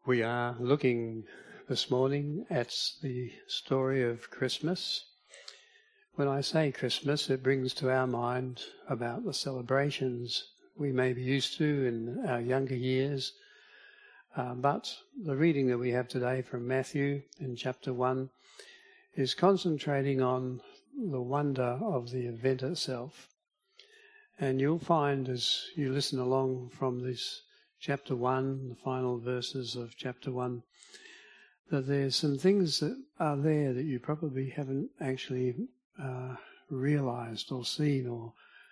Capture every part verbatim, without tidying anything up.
We are looking this morning at the story of Christmas. When I say Christmas, it brings to our mind about the celebrations we may be used to in our younger years. Uh, but the reading that we have today from Matthew in chapter one is concentrating on the wonder of the event itself. And you'll find as you listen along from this chapter one, the final verses of chapter one, that there's some things that are there that you probably haven't actually uh, realized or seen or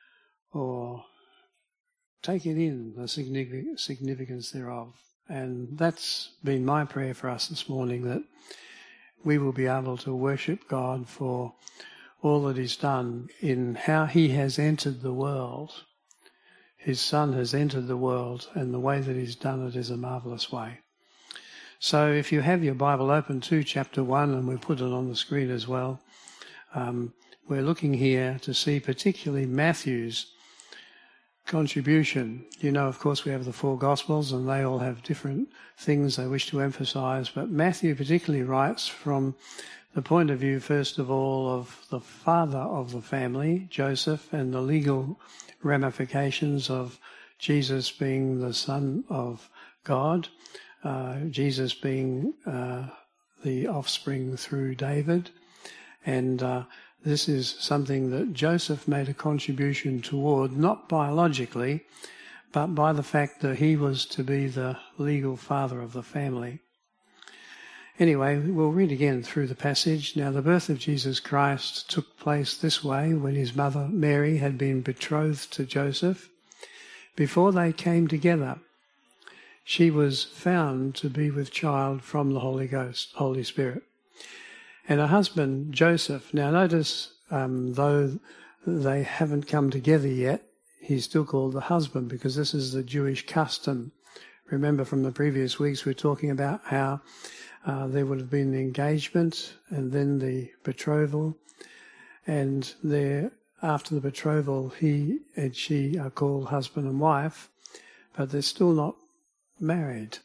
or taken in the significant significance thereof. And that's been my prayer for us this morning, that we will be able to worship God for all that He's done in how He has entered the world. His Son has entered the world, and the way that He's done it is a marvellous way. So if you have your Bible open to chapter one, and we put it on the screen as well, um, we're looking here to see particularly Matthew's contribution. You know, of course, we have the four Gospels, and they all have different things they wish to emphasise, but Matthew particularly writes from the point of view, first of all, of the father of the family, Joseph, and the legal ramifications of Jesus being the Son of God, uh, Jesus being uh, the offspring through David. And uh, this is something that Joseph made a contribution toward, not biologically, but by the fact that he was to be the legal father of the family. Anyway, we'll read again through the passage. Now, the birth of Jesus Christ took place this way when his mother Mary had been betrothed to Joseph. Before they came together, she was found to be with child from the Holy Ghost, Holy Spirit. And her husband, Joseph, now notice, um, though they haven't come together yet, he's still called the husband because this is the Jewish custom. Remember from the previous weeks we were talking about how Uh, there would have been the engagement and then the betrothal, and there after the betrothal he and she are called husband and wife, but they're still not married.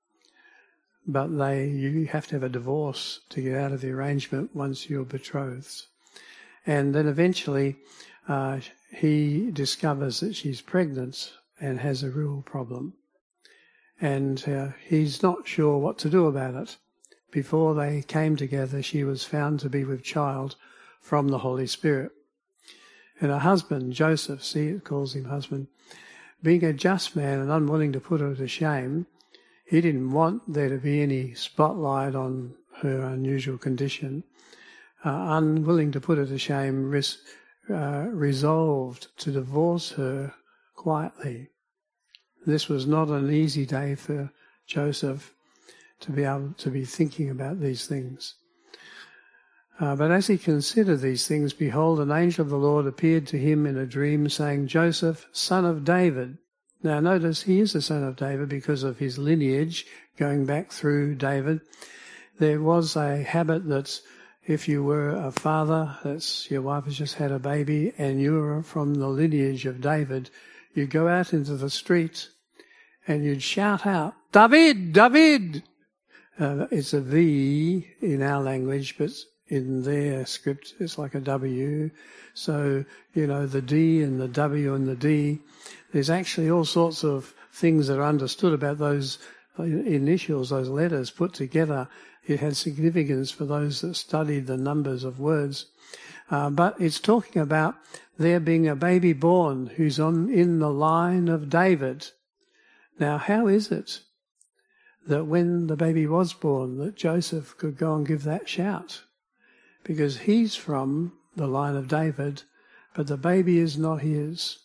But they you have to have a divorce to get out of the arrangement once you're betrothed. And then eventually uh, he discovers that she's pregnant and has a real problem. And uh, he's not sure what to do about it. Before they came together, she was found to be with child from the Holy Spirit. And her husband, Joseph, see, it calls him husband, being a just man and unwilling to put her to shame, he didn't want there to be any spotlight on her unusual condition. Uh, unwilling to put her to shame, res, uh, resolved to divorce her quietly. This was not an easy day for Joseph to be able to be thinking about these things. Uh, but as he considered these things, behold, an angel of the Lord appeared to him in a dream, saying, Joseph, son of David. Now notice he is the son of David because of his lineage going back through David. There was a habit that if you were a father, that's your wife has just had a baby, and you were from the lineage of David, you'd go out into the street and you'd shout out, David, David! Uh, it's a V in our language, but in their script it's like a W. So, you know, the D and the W and the D, there's actually all sorts of things that are understood about those initials, those letters put together. It had significance for those that studied the numbers of words. Uh, but it's talking about there being a baby born who's on in the line of David. Now, how is it that when the baby was born, that Joseph could go and give that shout? Because he's from the line of David, but the baby is not his.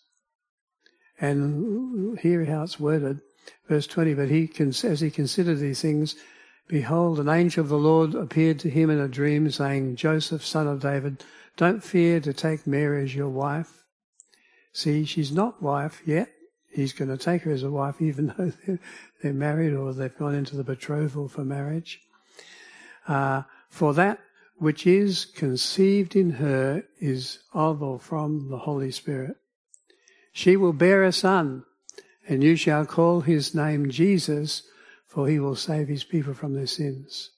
And hear how it's worded, verse twenty, but he, as he considered these things, behold, an angel of the Lord appeared to him in a dream, saying, Joseph, son of David, don't fear to take Mary as your wife. See, she's not wife yet. He's going to take her as a wife even though they're, they're married or they've gone into the betrothal for marriage. Uh, for that which is conceived in her is of or from the Holy Spirit. She will bear a son, and you shall call his name Jesus, for he will save his people from their sins.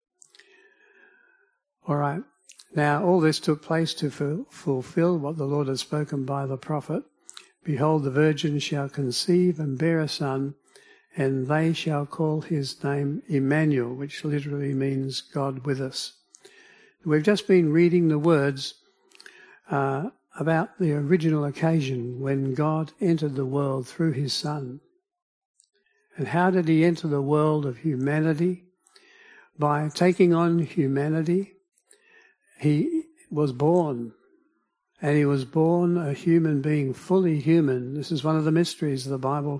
All right. Now, all this took place to fulfill what the Lord had spoken by the prophet. Behold, the virgin shall conceive and bear a son, and they shall call his name Emmanuel, which literally means God with us. We've just been reading the words uh, about the original occasion when God entered the world through his Son. And how did he enter the world of humanity? By taking on humanity. He was born, and he was born a human being, fully human. This is one of the mysteries the Bible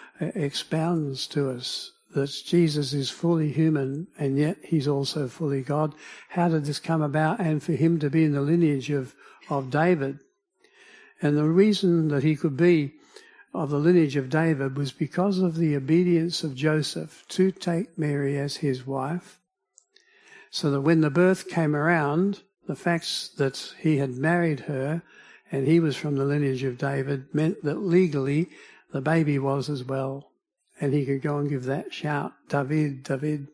expounds to us, that Jesus is fully human, and yet he's also fully God. How did this come about? And for him to be in the lineage of, of David. And the reason that he could be of the lineage of David was because of the obedience of Joseph to take Mary as his wife, so that when the birth came around, the facts that he had married her and he was from the lineage of David meant that legally the baby was as well. And he could go and give that shout, David, David.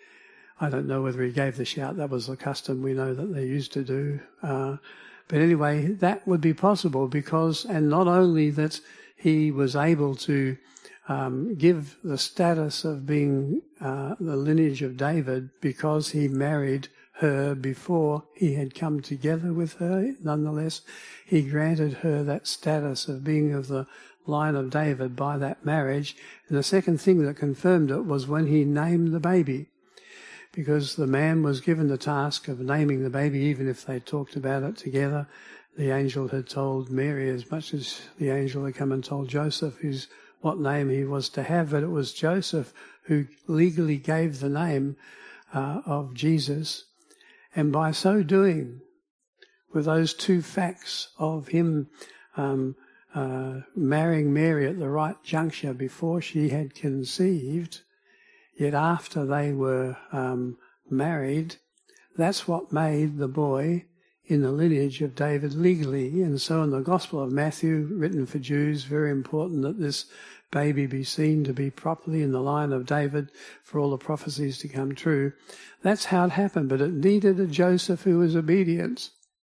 I don't know whether he gave the shout. That was the custom we know that they used to do. Uh, but anyway, that would be possible because, and not only that he was able to um, give the status of being uh, the lineage of David because he married her before he had come together with her. Nonetheless, he granted her that status of being of the line of David by that marriage. And the second thing that confirmed it was when he named the baby, because the man was given the task of naming the baby, even if they talked about it together. The angel had told Mary as much as the angel had come and told Joseph who's, what name he was to have, but it was Joseph who legally gave the name uh, of Jesus. And by so doing, with those two facts of him um, uh, marrying Mary at the right juncture before she had conceived, yet after they were um, married, that's what made the boy in the lineage of David legally. And so in the Gospel of Matthew, written for Jews, very important that this baby be seen to be properly in the line of David for all the prophecies to come true. That's how it happened, but it needed a Joseph who was obedient.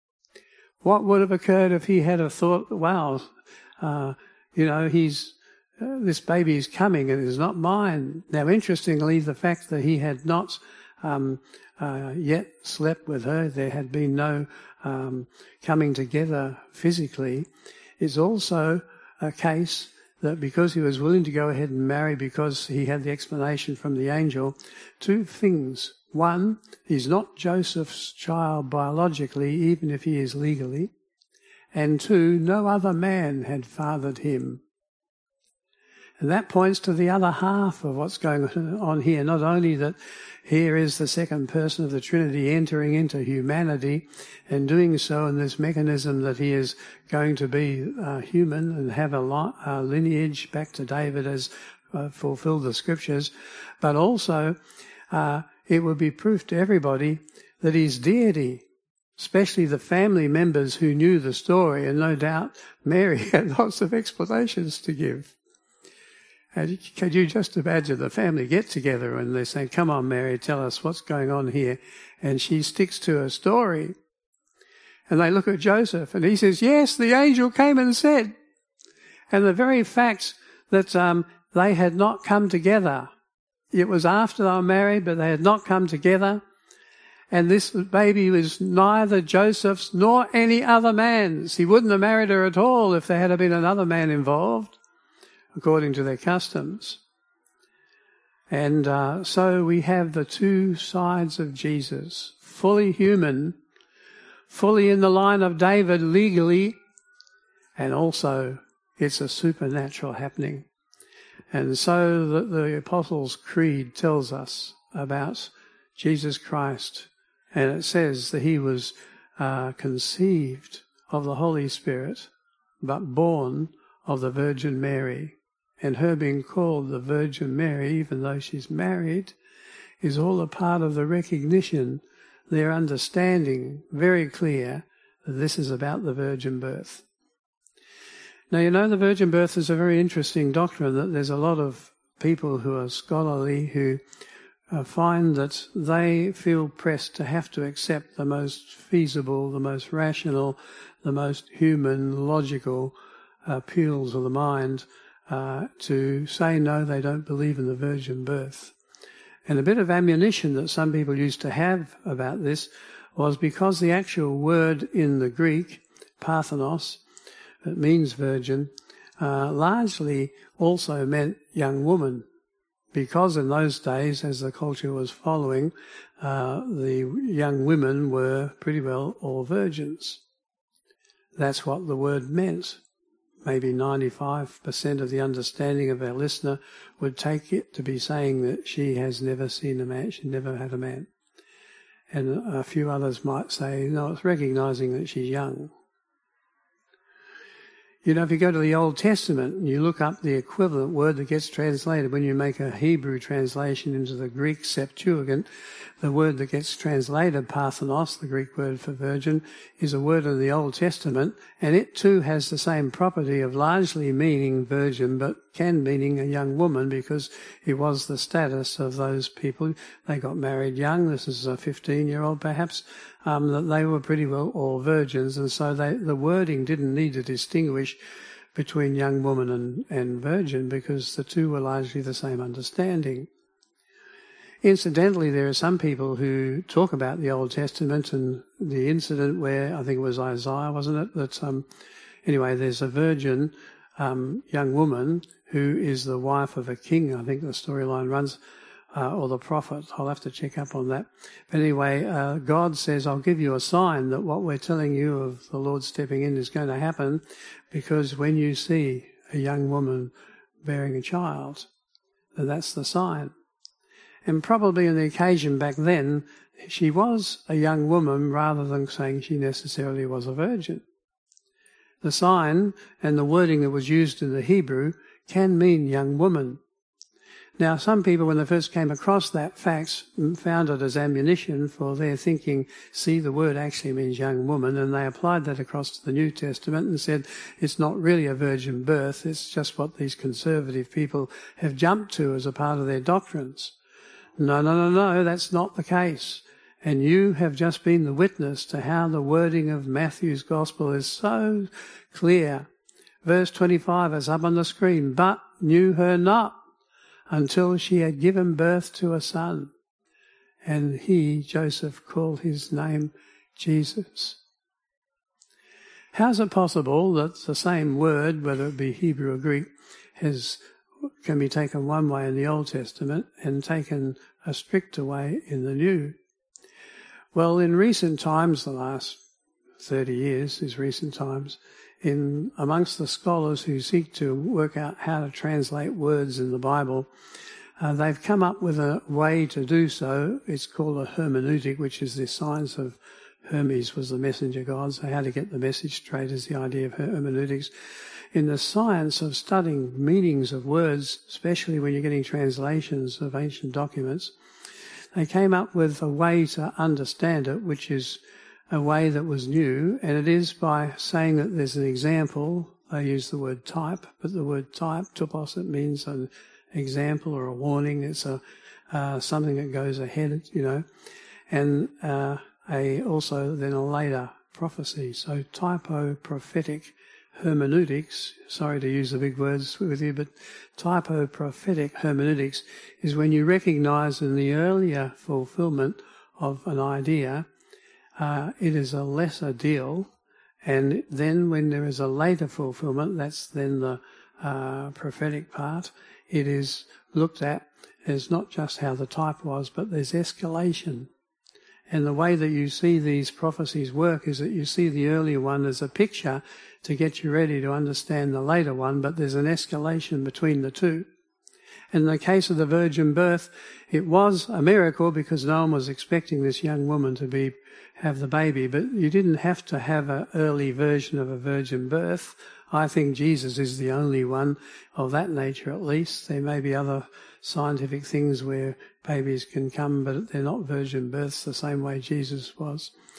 What would have occurred if he had a thought, wow, uh, you know, he's uh, this baby is coming and is not mine. Now, interestingly, the fact that he had not um, uh, yet slept with her, there had been no um, coming together physically, is also a case that because he was willing to go ahead and marry because he had the explanation from the angel, two things. One, he's not Joseph's child biologically, even if he is legally. And two, no other man had fathered him. And that points to the other half of what's going on here. Not only that here is the second person of the Trinity entering into humanity and doing so in this mechanism that he is going to be uh, human and have a, li- a lineage back to David as uh, fulfilled the scriptures, but also uh, it would be proof to everybody that his deity, especially the family members who knew the story, and no doubt Mary had lots of explanations to give. And could you just imagine the family get together and they're saying, come on, Mary, tell us what's going on here. And she sticks to her story. And they look at Joseph and he says, yes, the angel came and said. And the very fact that um, they had not come together, it was after they were married, but they had not come together. And this baby was neither Joseph's nor any other man's. He wouldn't have married her at all if there had been another man involved, according to their customs. And uh, so we have the two sides of Jesus, fully human, fully in the line of David legally, and also it's a supernatural happening. And so the, the Apostles' Creed tells us about Jesus Christ, and it says that he was uh, conceived of the Holy Spirit, but born of the Virgin Mary. And her being called the Virgin Mary, even though she's married, is all a part of the recognition, their understanding, very clear, that this is about the virgin birth. Now, you know, the virgin birth is a very interesting doctrine, that there's a lot of people who are scholarly who uh, find that they feel pressed to have to accept the most feasible, the most rational, the most human, logical appeals of the mind uh, to say no, they don't believe in the virgin birth. And a bit of ammunition that some people used to have about this was because the actual word in the Greek, parthenos, that means virgin, uh, largely also meant young woman. Because in those days, as the culture was following, uh, the young women were pretty well all virgins. That's what the word meant. Maybe ninety-five percent of the understanding of our listener would take it to be saying that she has never seen a man, she never had a man. And a few others might say, no, it's recognising that she's young. You know, if you go to the Old Testament and you look up the equivalent word that gets translated, when you make a Hebrew translation into the Greek Septuagint, the word that gets translated, parthenos, the Greek word for virgin, is a word in the Old Testament, and it too has the same property of largely meaning virgin, but can meaning a young woman, because it was the status of those people. They got married young. This is a fifteen-year-old perhaps. Um, that they were pretty well all virgins, and so they, the wording didn't need to distinguish between young woman and, and virgin, because the two were largely the same understanding. Incidentally, there are some people who talk about the Old Testament and the incident where, I think it was Isaiah, wasn't it, that um, anyway, there's a virgin um, young woman who is the wife of a king, I think the storyline runs, Uh, or the prophet. I'll have to check up on that. But anyway, uh, God says, I'll give you a sign that what we're telling you of the Lord stepping in is going to happen, because when you see a young woman bearing a child, then that's the sign. And probably on the occasion back then, she was a young woman rather than saying she necessarily was a virgin. The sign and the wording that was used in the Hebrew can mean young woman. Now, some people, when they first came across that fact, found it as ammunition for their thinking, see, the word actually means young woman, and they applied that across to the New Testament and said it's not really a virgin birth, it's just what these conservative people have jumped to as a part of their doctrines. No, no, no, no, that's not the case. And you have just been the witness to how the wording of Matthew's Gospel is so clear. Verse twenty-five is up on the screen, but knew her not until she had given birth to a son. And he, Joseph, called his name Jesus. How's it possible that the same word, whether it be Hebrew or Greek, has can be taken one way in the Old Testament and taken a stricter way in the New? Well, in recent times, the last thirty years is recent times, in amongst the scholars who seek to work out how to translate words in the Bible, uh, they've come up with a way to do so. It's called a hermeneutic, which is the science of Hermes was the messenger god, so how to get the message straight is the idea of hermeneutics. In the science of studying meanings of words, especially when you're getting translations of ancient documents, they came up with a way to understand it, which is a way that was new, and it is by saying that there's an example. They use the word type, but the word type, tupos, it means an example or a warning. It's a uh, something that goes ahead, you know, and uh, a also then a later prophecy. So typo-prophetic hermeneutics, sorry to use the big words with you, but typo-prophetic hermeneutics is when you recognise in the earlier fulfilment of an idea, Uh, it is a lesser deal, and then when there is a later fulfillment, that's then the uh, prophetic part, it is looked at as not just how the type was, but there's escalation. And the way that you see these prophecies work is that you see the earlier one as a picture to get you ready to understand the later one, but there's an escalation between the two. In the case of the virgin birth, it was a miracle because no one was expecting this young woman to be have the baby, but you didn't have to have an early version of a virgin birth. I think Jesus is the only one of that nature, at least. There may be other scientific things where babies can come, but they're not virgin births the same way Jesus was.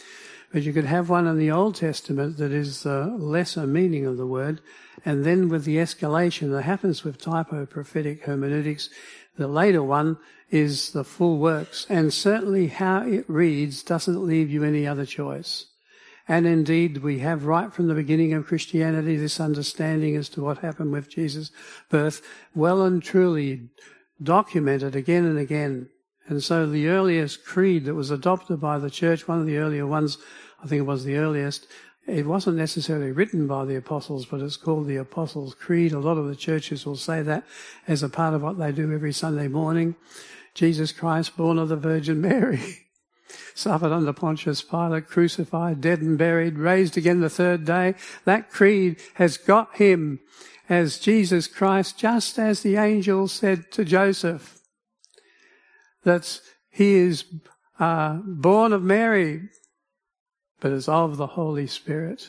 But you could have one in the Old Testament that is the lesser meaning of the word, and then with the escalation that happens with typo-prophetic hermeneutics, the later one is the full works. And certainly how it reads doesn't leave you any other choice. And indeed, we have right from the beginning of Christianity this understanding as to what happened with Jesus' birth, well and truly documented again and again. And so the earliest creed that was adopted by the church, one of the earlier ones, I think it was the earliest, it wasn't necessarily written by the apostles, but it's called the Apostles' Creed. A lot of the churches will say that as a part of what they do every Sunday morning. Jesus Christ, born of the Virgin Mary, suffered under Pontius Pilate, crucified, dead and buried, raised again the third day. That creed has got him as Jesus Christ, just as the angel said to Joseph, that he is uh, born of Mary, but is of the Holy Spirit.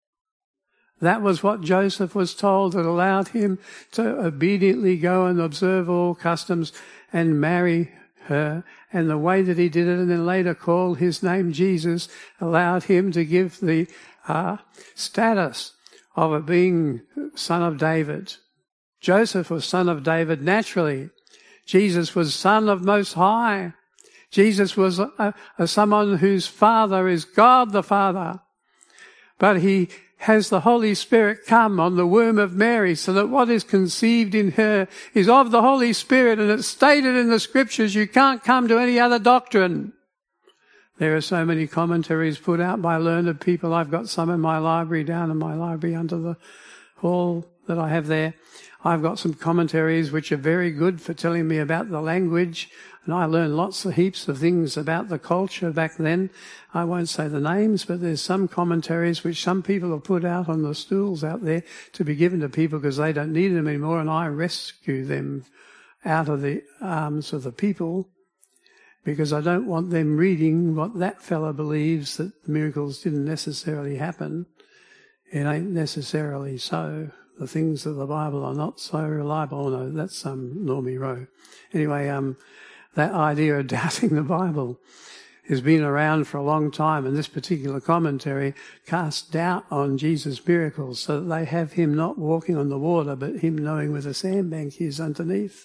That was what Joseph was told, that allowed him to obediently go and observe all customs and marry her. And the way that he did it, and then later called his name Jesus, allowed him to give the uh, status of it being son of David. Joseph was son of David naturally. Jesus was son of Most High. Jesus was a, a, someone whose father is God the Father. But he has the Holy Spirit come on the womb of Mary, so that what is conceived in her is of the Holy Spirit, and it's stated in the Scriptures you can't come to any other doctrine. There are so many commentaries put out by learned people. I've got some in my library, down in my library under the hall that I have there. I've got some commentaries which are very good for telling me about the language, and I learned lots of heaps of things about the culture back then. I won't say the names, but there's some commentaries which some people have put out on the stools out there to be given to people because they don't need them anymore, and I rescue them out of the arms of the people because I don't want them reading what that fella believes, that miracles didn't necessarily happen. It ain't necessarily so. The things of the Bible are not so reliable. Oh, no, that's um, Normie Rowe. Anyway, um, that idea of doubting the Bible has been around for a long time, and this particular commentary casts doubt on Jesus' miracles so that they have him not walking on the water, but him knowing where the sandbank is underneath.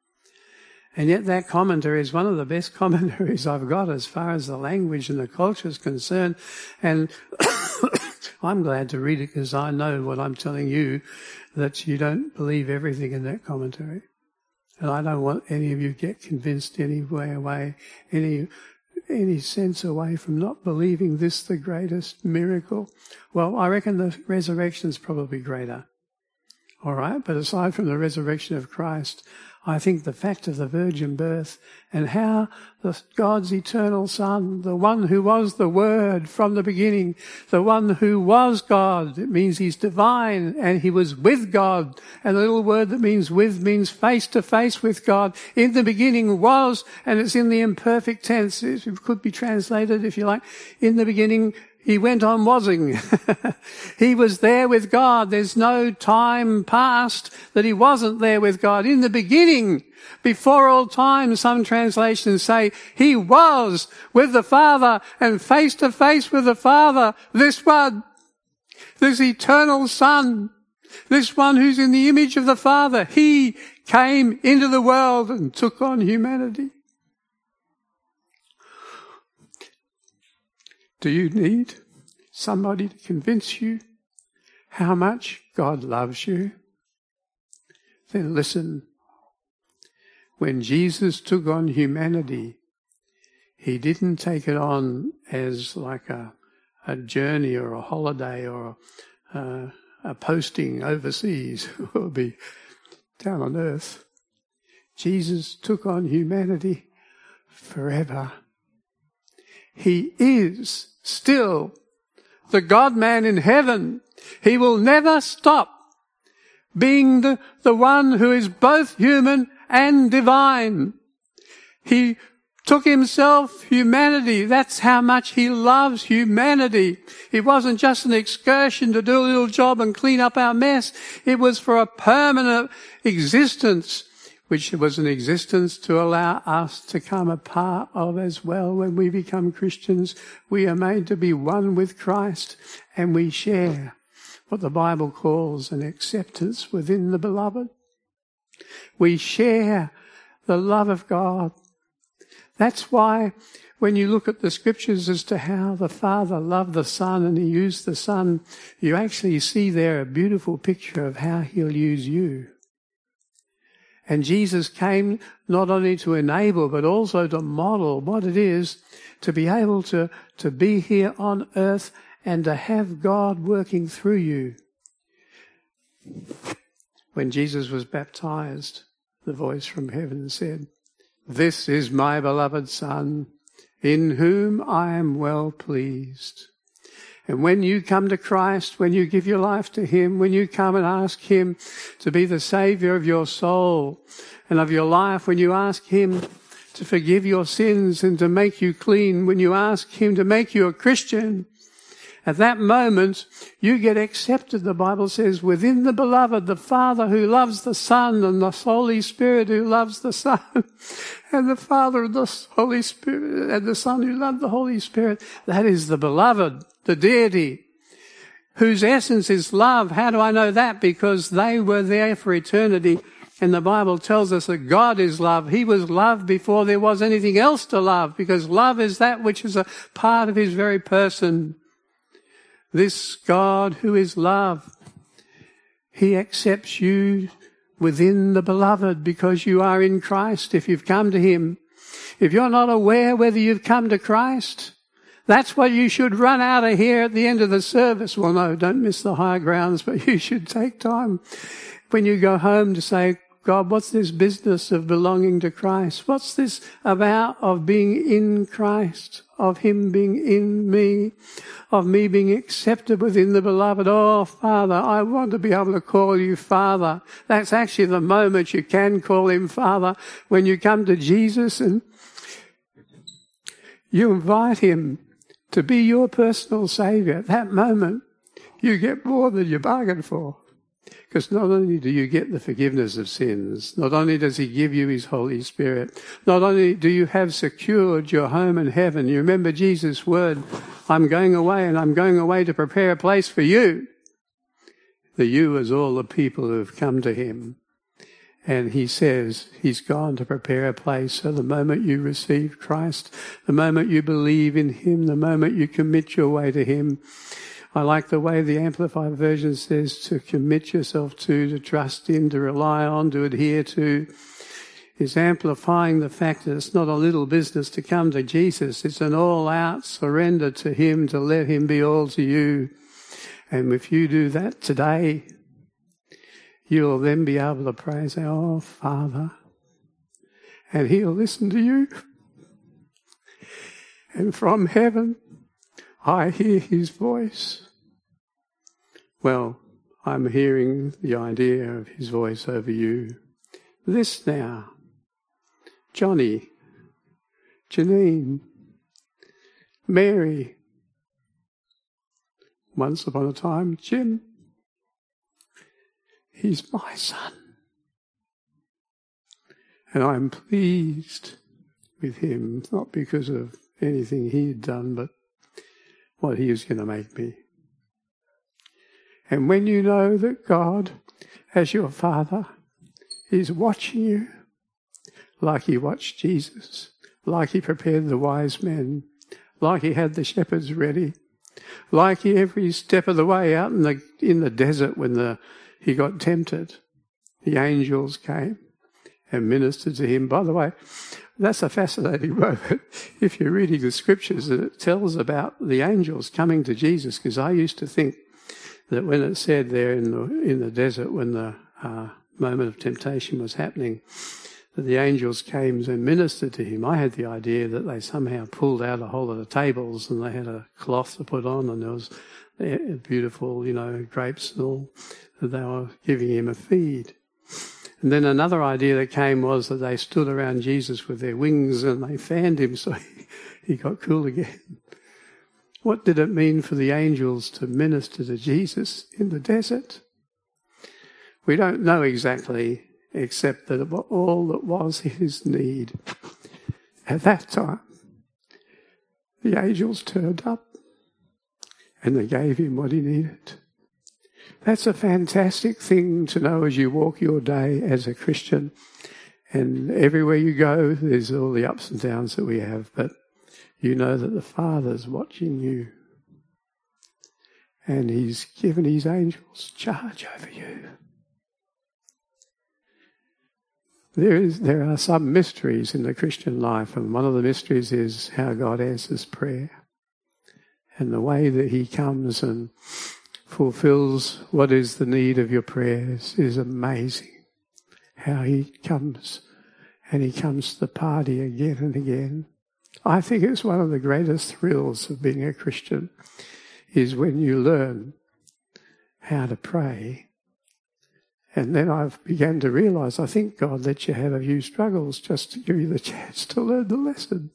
And yet that commentary is one of the best commentaries I've got as far as the language and the culture is concerned. And I'm glad to read it because I know what I'm telling you, that you don't believe everything in that commentary. And I don't want any of you to get convinced any way away, any any sense away from not believing this the greatest miracle. Well, I reckon the resurrection is probably greater. All right, but aside from the resurrection of Christ, I think the fact of the virgin birth and how the God's eternal Son, the one who was the Word from the beginning, the one who was God, it means he's divine and he was with God. And the little word that means with means face to face with God. In the beginning was, and it's in the imperfect tense. It could be translated, if you like, in the beginning he went on wasing. He was there with God. There's no time past that he wasn't there with God. In the beginning, before all time, some translations say, he was with the Father and face to face with the Father. This one, this eternal Son, this one who's in the image of the Father, he came into the world and took on humanity. Do you need somebody to convince you how much God loves you? Then listen. When Jesus took on humanity, he didn't take it on as like a, a journey or a holiday or a, a posting overseas. It will be down on earth. Jesus took on humanity forever. He is still the God-man in heaven. He will never stop being the, the one who is both human and divine. He took himself humanity. That's how much he loves humanity. It wasn't just an excursion to do a little job and clean up our mess. It was for a permanent existence. which was an existence to allow us to come a part of as well. When we become Christians, we are made to be one with Christ, and we share what the Bible calls an acceptance within the beloved. We share the love of God. That's why when you look at the scriptures as to how the Father loved the Son and he used the Son, you actually see there a beautiful picture of how he'll use you. And Jesus came not only to enable but also to model what it is to be able to, to be here on earth and to have God working through you. When Jesus was baptized, the voice from heaven said, "This is my beloved Son, in whom I am well pleased." And when you come to Christ, when you give your life to him, when you come and ask him to be the Saviour of your soul and of your life, when you ask him to forgive your sins and to make you clean, when you ask him to make you a Christian, at that moment, you get accepted, the Bible says, within the beloved, the Father who loves the Son and the Holy Spirit who loves the Son, and the Father and the Holy Spirit and the Son who love the Holy Spirit. That is the beloved, the deity, whose essence is love. How do I know that? Because they were there for eternity. And the Bible tells us that God is love. He was love before there was anything else to love, because love is that which is a part of his very person. This God who is love, he accepts you within the beloved because you are in Christ if you've come to him. If you're not aware whether you've come to Christ, that's what you should run out of here at the end of the service. Well, no, don't miss the high grounds, but you should take time when you go home to say, God, what's this business of belonging to Christ? What's this about of being in Christ, of him being in me, of me being accepted within the beloved? Oh, Father, I want to be able to call you Father. That's actually the moment you can call him Father, when you come to Jesus and you invite him to be your personal Saviour. At that moment, you get more than you bargained for. Because not only do you get the forgiveness of sins, not only does he give you his Holy Spirit, not only do you have secured your home in heaven. You remember Jesus' word, I'm going away and I'm going away to prepare a place for you. The you is all the people who have come to him. And he says he's gone to prepare a place. So the moment you receive Christ, the moment you believe in him, the moment you commit your way to him, I like the way the Amplified Version says to commit yourself to, to trust in, to rely on, to adhere to, is amplifying the fact that it's not a little business to come to Jesus. It's an all-out surrender to him, to let him be all to you. And if you do that today, you'll then be able to pray and say, oh, Father. And he'll listen to you. And from heaven, I hear his voice. Well, I'm hearing the idea of his voice over you. This now, Johnny, Janine, Mary, once upon a time, Jim. He's my son. And I'm pleased with him, not because of anything he had done, but what he was going to make me. And when you know that God, as your Father, is watching you, like he watched Jesus, like he prepared the wise men, like he had the shepherds ready, like he every step of the way out in the in the desert when the he got tempted, the angels came and ministered to him. By the way, that's a fascinating moment. If you're reading the scriptures, it tells about the angels coming to Jesus, because I used to think that when it said there in the in the desert, when the uh, moment of temptation was happening, that the angels came and ministered to him, I had the idea that they somehow pulled out a whole lot of tables and they had a cloth to put on, and there was beautiful, you know, grapes and all, that they were giving him a feed. And then another idea that came was that they stood around Jesus with their wings and they fanned him so he, he got cool again. What did it mean for the angels to minister to Jesus in the desert? We don't know exactly except that all that was his need. At that time, the angels turned up and they gave him what he needed. That's a fantastic thing to know as you walk your day as a Christian. And everywhere you go, there's all the ups and downs that we have, but you know that the Father's watching you. And he's given his angels charge over you. There is, there are some mysteries in the Christian life, and one of the mysteries is how God answers prayer. And the way that he comes and fulfills what is the need of your prayers is amazing. How he comes, and he comes to the party again and again. I think it's one of the greatest thrills of being a Christian, is when you learn how to pray. And then I've begun to realise, I think God lets you have a few struggles just to give you the chance to learn the lesson.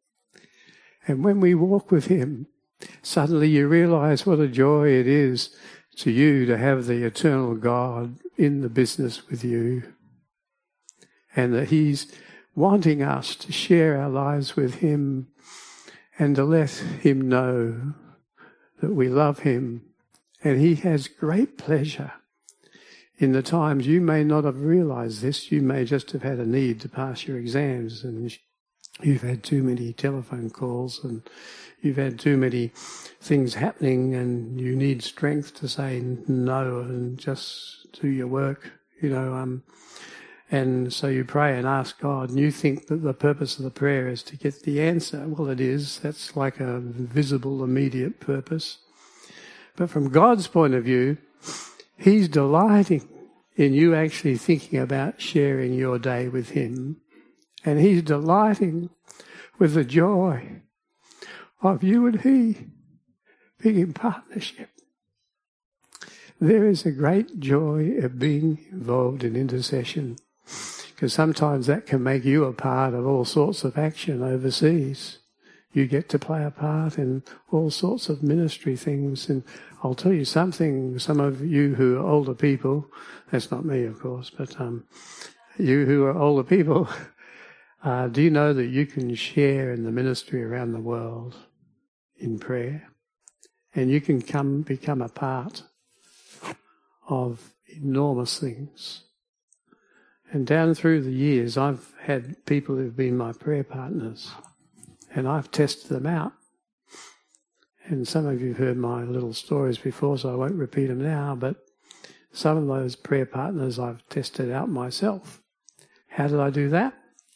And when we walk with him, suddenly you realise what a joy it is to you to have the eternal God in the business with you. And that he's wanting us to share our lives with him and to let him know that we love him. And he has great pleasure in the times you may not have realised this. You may just have had a need to pass your exams, and you've had too many telephone calls, and you've had too many things happening, and you need strength to say no and just do your work, you know. Um, and so you pray and ask God, and you think that the purpose of the prayer is to get the answer. Well, it is. That's like a visible, immediate purpose. But from God's point of view, he's delighting in you actually thinking about sharing your day with him. And he's delighting with the joy of you and he being in partnership. There is a great joy of being involved in intercession, because sometimes that can make you a part of all sorts of action overseas. You get to play a part in all sorts of ministry things. And I'll tell you something, some of you who are older people, that's not me, of course, but um, you who are older people, uh, do you know that you can share in the ministry around the world in prayer? And you can come become a part of enormous things. And down through the years, I've had people who've been my prayer partners, and I've tested them out. And some of you have heard my little stories before, so I won't repeat them now, but some of those prayer partners I've tested out myself. How did I do that?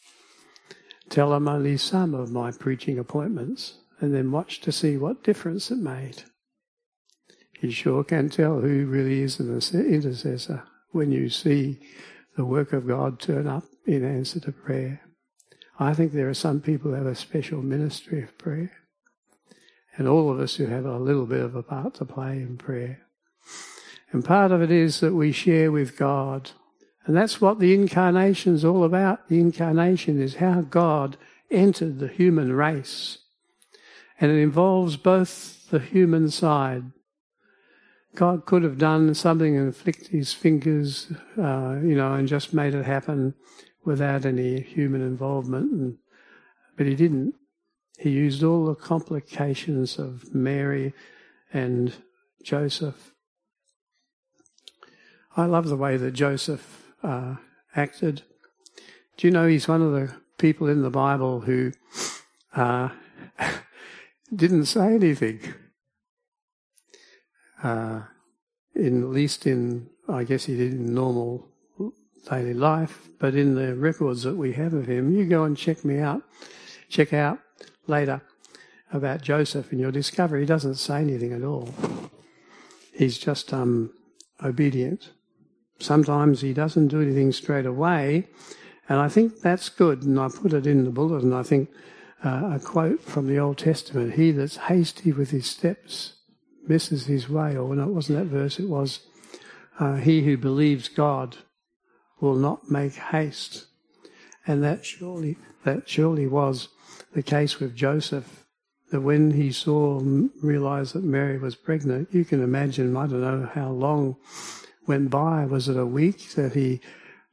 Tell them only some of my preaching appointments, and then watch to see what difference it made. You sure can tell who really is an intercessor when you see the work of God turn up in answer to prayer. I think there are some people who have a special ministry of prayer, and all of us who have a little bit of a part to play in prayer. And part of it is that we share with God. And that's what the incarnation is all about. The incarnation is how God entered the human race. And it involves both the human side. God could have done something and flicked his fingers, uh, you know, and just made it happen without any human involvement. And, but he didn't. He used all the complications of Mary and Joseph. I love the way that Joseph uh, acted. Do you know he's one of the people in the Bible who uh, didn't say anything? Uh, in, at least in, I guess he did in normal daily life, but in the records that we have of him, you go and check me out, check out later about Joseph, and you'll discover he doesn't say anything at all. He's just um, obedient. Sometimes he doesn't do anything straight away, and I think that's good, and I put it in the bulletin. I think uh, a quote from the Old Testament, he that's hasty with his steps misses his way, or no, it wasn't that verse, it was, uh, he who believes God will not make haste. And that surely, that surely was the case with Joseph, that when he saw, realised that Mary was pregnant, you can imagine, I don't know how long went by. Was it a week that he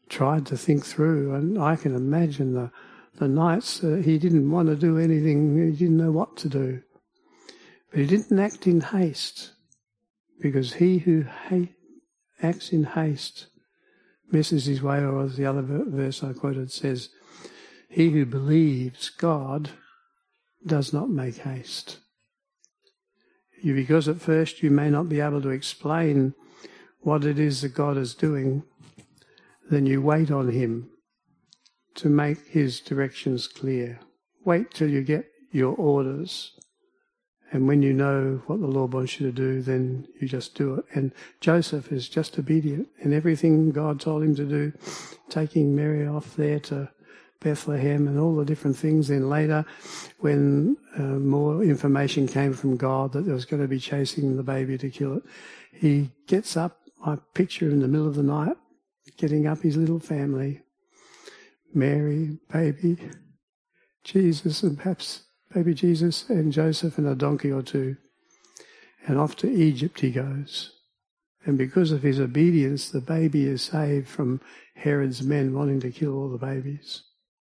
tried to think through, and I can imagine the, the nights uh, he didn't want to do anything, he didn't know what to do. But he didn't act in haste, because he who ha- acts in haste misses his way, or as the other verse I quoted says, he who believes God does not make haste. You, because at first you may not be able to explain what it is that God is doing, then you wait on him to make his directions clear. Wait till you get your orders. And when you know what the Lord wants you to do, then you just do it. And Joseph is just obedient in everything God told him to do, taking Mary off there to Bethlehem and all the different things. Then later, when uh, more information came from God that there was going to be chasing the baby to kill it, he gets up, I picture in the middle of the night, getting up his little family, Mary, baby, Jesus, and perhaps baby Jesus and Joseph and a donkey or two, and off to Egypt he goes. And because of his obedience, the baby is saved from Herod's men wanting to kill all the babies.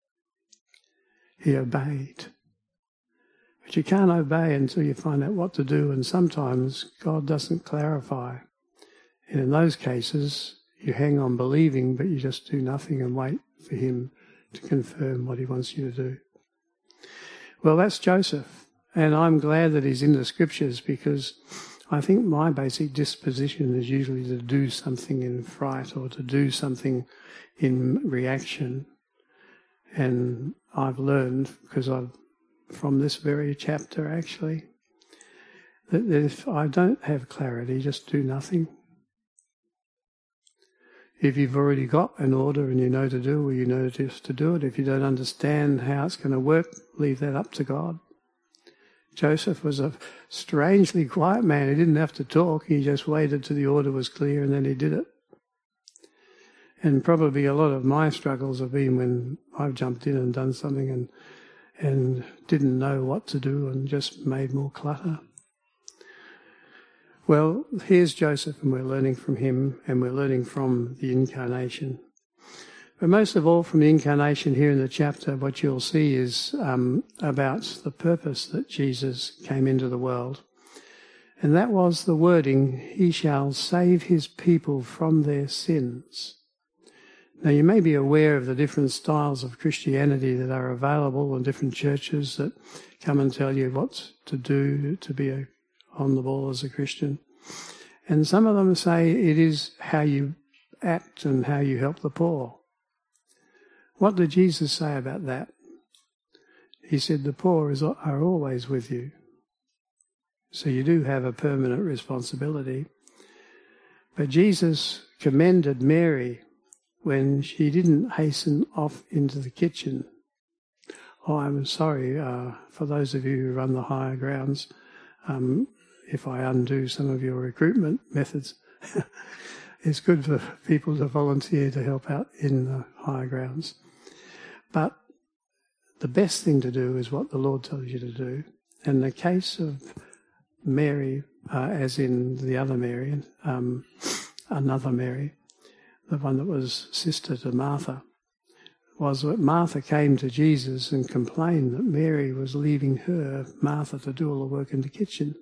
He obeyed. But you can't obey until you find out what to do, and sometimes God doesn't clarify. And in those cases, you hang on believing, but you just do nothing and wait for him to confirm what he wants you to do. Well, that's Joseph, and I'm glad that he's in the Scriptures, because I think my basic disposition is usually to do something in fright or to do something in reaction. And I've learned, because I've, from this very chapter actually, that if I don't have clarity, just do nothing. If you've already got an order and you know to do, well, you know just to do it. If you don't understand how it's going to work, leave that up to God. Joseph was a strangely quiet man. He didn't have to talk. He just waited till the order was clear and then he did it. And probably a lot of my struggles have been when I've jumped in and done something and and didn't know what to do and just made more clutter. Well, here's Joseph, and we're learning from him, and we're learning from the incarnation. But most of all from the incarnation here in the chapter, what you'll see is um, about the purpose that Jesus came into the world. And that was the wording, he shall save his people from their sins. Now, you may be aware of the different styles of Christianity that are available in different churches that come and tell you what to do to be a, on the ball as a Christian. And some of them say it is how you act and how you help the poor. What did Jesus say about that? He said the poor is, are always with you. So you do have a permanent responsibility. But Jesus commended Mary when she didn't hasten off into the kitchen. Oh, I'm sorry uh, for those of you who run the higher grounds, um, if I undo some of your recruitment methods. It's good for people to volunteer to help out in the higher grounds. But the best thing to do is what the Lord tells you to do. In the case of Mary, uh, as in the other Mary, um, another Mary, the one that was sister to Martha, was that Martha came to Jesus and complained that Mary was leaving her, Martha, to do all the work in the kitchen.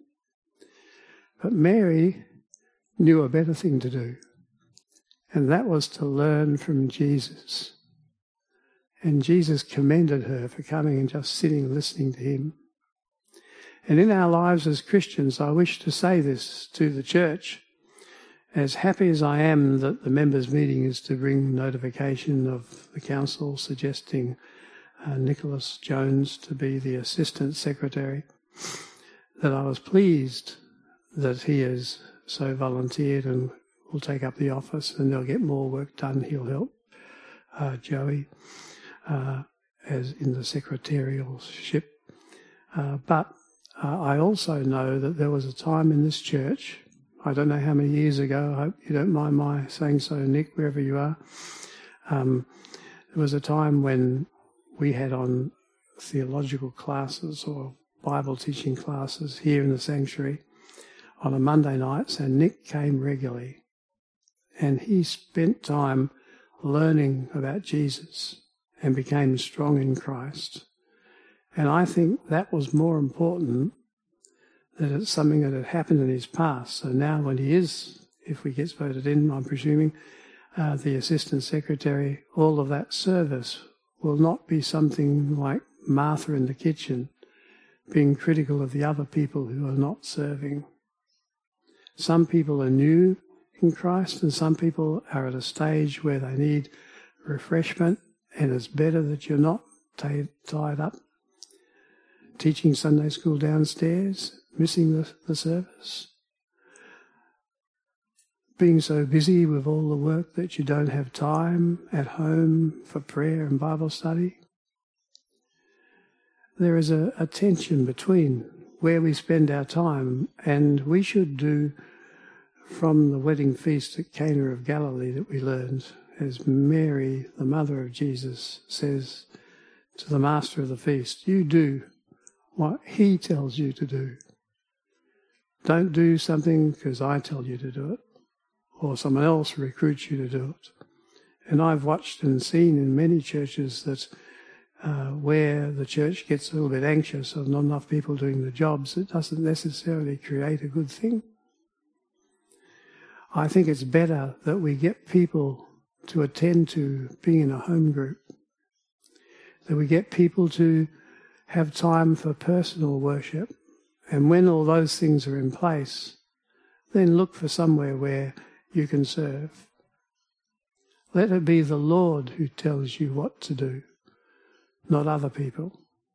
But Mary knew a better thing to do, and that was to learn from Jesus. And Jesus commended her for coming and just sitting, listening to him. And in our lives as Christians, I wish to say this to the church. As happy as I am that the members' meeting is to bring notification of the council suggesting uh, Nicholas Jones to be the assistant secretary, that I was pleased that he has so volunteered and will take up the office and they'll get more work done. He'll help uh, Joey uh, as in the secretarialship. Uh, but uh, I also know that there was a time in this church, I don't know how many years ago, I hope you don't mind my saying so, Nick, wherever you are. Um, there was a time when we had on theological classes or Bible teaching classes here in the sanctuary on a Monday nights, and Nick came regularly. And he spent time learning about Jesus and became strong in Christ. And I think that was more important than it's something that had happened in his past. So now when he is, if he gets voted in, I'm presuming, uh, the Assistant Secretary, all of that service will not be something like Martha in the kitchen being critical of the other people who are not serving. Some people are new in Christ and some people are at a stage where they need refreshment, and it's better that you're not t- tied up teaching Sunday school downstairs, missing the, the service, being so busy with all the work that you don't have time at home for prayer and Bible study. There is a, a tension between where we spend our time, and we should do from the wedding feast at Cana of Galilee that we learned, as Mary, the mother of Jesus, says to the master of the feast, you do what he tells you to do. Don't do something because I tell you to do it, or someone else recruits you to do it. And I've watched and seen in many churches that uh, where the church gets a little bit anxious of not enough people doing the jobs, it doesn't necessarily create a good thing. I think it's better that we get people to attend to being in a home group, that we get people to have time for personal worship. And when all those things are in place, then look for somewhere where you can serve. Let it be the Lord who tells you what to do, not other people.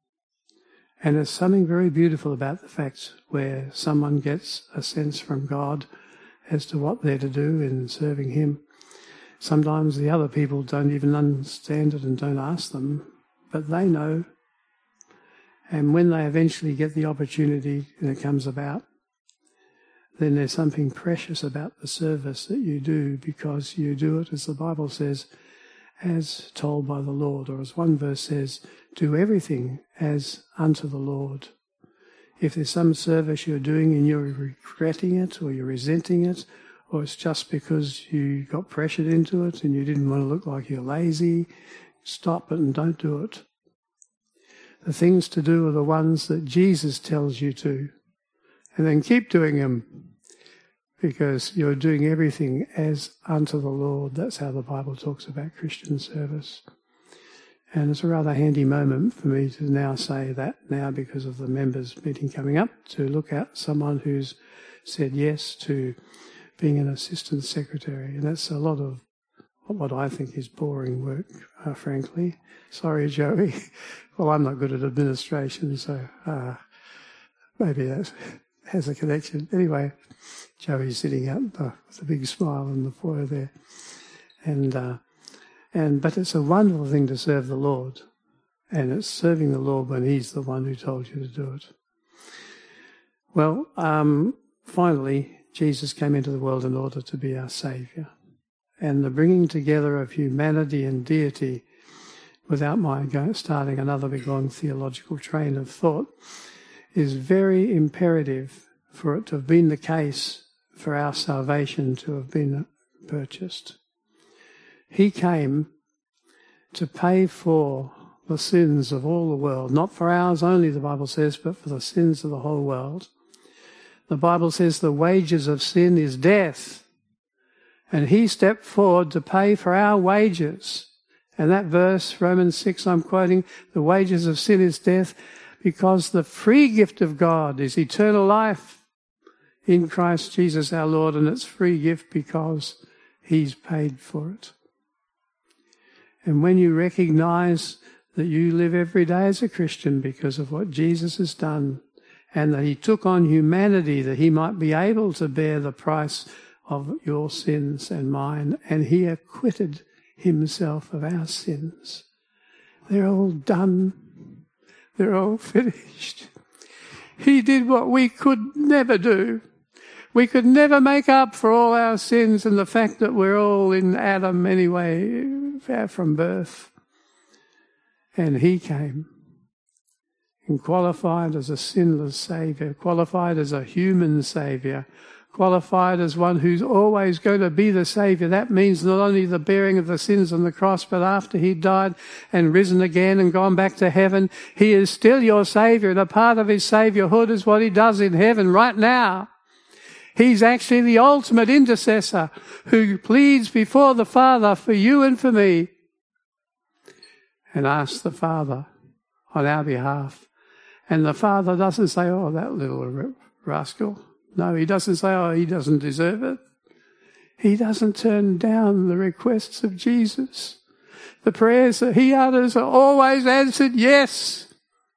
And there's something very beautiful about the fact where someone gets a sense from God as to what they're to do in serving him. Sometimes the other people don't even understand it and don't ask them, but they know. And when they eventually get the opportunity and it comes about, then there's something precious about the service that you do, because you do it, as the Bible says, as told by the Lord, or as one verse says, do everything as unto the Lord. If there's some service you're doing and you're regretting it, or you're resenting it, or it's just because you got pressured into it and you didn't want to look like you're lazy, stop it and don't do it. The things to do are the ones that Jesus tells you to, and then keep doing them, because you're doing everything as unto the Lord. That's how the Bible talks about Christian service. And it's a rather handy moment for me to now say that now, because of the members' meeting coming up, to look at someone who's said yes to being an assistant secretary. And that's a lot of what I think is boring work, uh, frankly. Sorry, Joey. Well, I'm not good at administration, so uh, maybe that has a connection. Anyway, Joey's sitting out uh, with a big smile in the foyer there. And, uh, and but it's a wonderful thing to serve the Lord. And it's serving the Lord when he's the one who told you to do it. Well, um, finally, Jesus came into the world in order to be our Saviour. And the bringing together of humanity and deity, without my go, starting another big long theological train of thought, is very imperative for it to have been the case for our salvation to have been purchased. He came to pay for the sins of all the world, not for ours only, the Bible says, but for the sins of the whole world. The Bible says the wages of sin is death. And he stepped forward to pay for our wages. And that verse, Romans six, I'm quoting, the wages of sin is death, because the free gift of God is eternal life in Christ Jesus our Lord, and it's free gift because he's paid for it. And when you recognize that you live every day as a Christian because of what Jesus has done, and that he took on humanity that he might be able to bear the price of your sins and mine, and he acquitted himself of our sins. They're all done. They're all finished. He did what we could never do. We could never make up for all our sins and the fact that we're all in Adam anyway, from birth. And he came and qualified as a sinless Saviour, qualified as a human Saviour, qualified as one who's always going to be the Saviour. That means not only the bearing of the sins on the cross, but after he died and risen again and gone back to heaven, he is still your Saviour, and a part of his saviourhood is what he does in heaven right now. He's actually the ultimate intercessor who pleads before the Father for you and for me and asks the Father on our behalf. And the Father doesn't say, oh, that little rascal. No, he doesn't say, oh, he doesn't deserve it. He doesn't turn down the requests of Jesus. The prayers that he utters are always answered yes.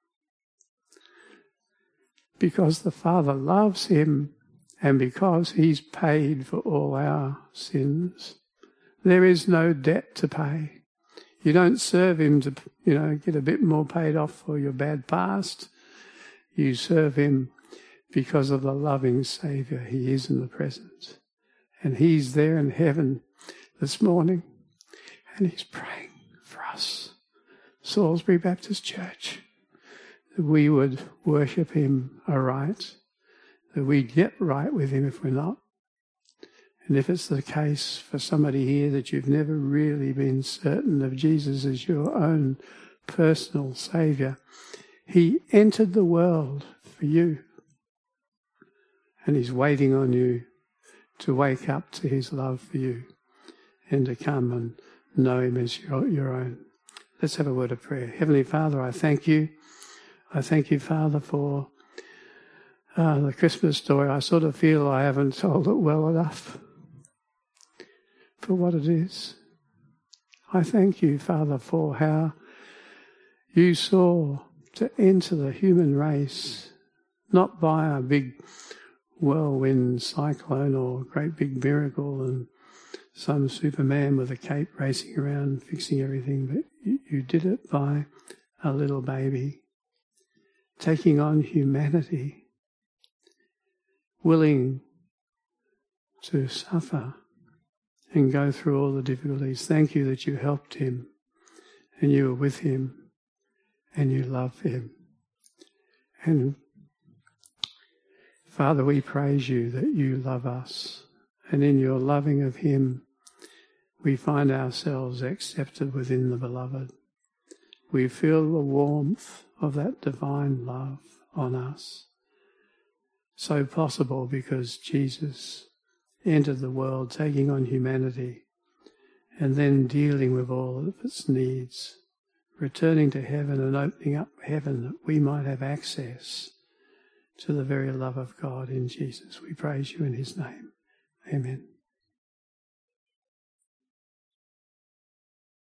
Because the Father loves him and because he's paid for all our sins. There is no debt to pay. You don't serve him to, you know, get a bit more paid off for your bad past. You serve him because of the loving Saviour he is in the present. And he's there in heaven this morning and he's praying for us, Salisbury Baptist Church, that we would worship him aright, that we'd get right with him if we're not. And if it's the case for somebody here that you've never really been certain of Jesus as your own personal Saviour, he entered the world for you. And he's waiting on you to wake up to his love for you and to come and know him as your, your own. Let's have a word of prayer. Heavenly Father, I thank you. I thank you, Father, for uh, the Christmas story. I sort of feel I haven't told it well enough for what it is. I thank you, Father, for how you saw to enter the human race, not by a big whirlwind cyclone or great big miracle and some Superman with a cape racing around fixing everything, but you, you did it by a little baby taking on humanity, willing to suffer and go through all the difficulties. Thank you that you helped him and you were with him and you love him. And Father, we praise you that you love us, and in your loving of him, we find ourselves accepted within the Beloved. We feel the warmth of that divine love on us. So possible because Jesus entered the world taking on humanity and then dealing with all of its needs, returning to heaven and opening up heaven that we might have access to the very love of God in Jesus. We praise you in his name. Amen.